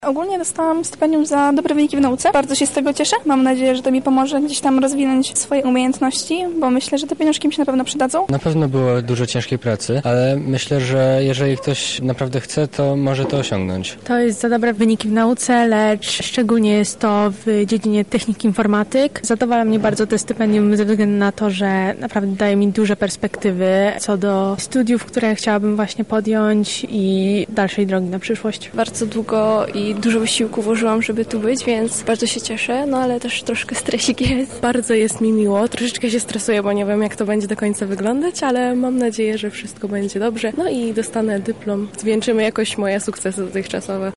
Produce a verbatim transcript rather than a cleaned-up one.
Ogólnie dostałam stypendium za dobre wyniki w nauce. Bardzo się z tego cieszę. Mam nadzieję, że to mi pomoże gdzieś tam rozwinąć swoje umiejętności, bo myślę, że te pieniążki mi się na pewno przydadzą. Na pewno było dużo ciężkiej pracy, ale myślę, że jeżeli ktoś naprawdę chce, to może to osiągnąć. To jest za dobre wyniki w nauce, lecz szczególnie jest to w dziedzinie technik informatyk. Zadowala mnie bardzo to stypendium ze względu na to, że naprawdę daje mi duże perspektywy co do studiów, które chciałabym właśnie podjąć i dalszej drogi na przyszłość. Bardzo długo i dużo wysiłku włożyłam, żeby tu być, więc bardzo się cieszę, no ale też troszkę stresik jest. Bardzo jest mi miło, troszeczkę się stresuję, bo nie wiem, jak to będzie do końca wyglądać, ale mam nadzieję, że wszystko będzie dobrze. No i dostanę dyplom. Zwieńczymy jakoś moje sukcesy dotychczasowe.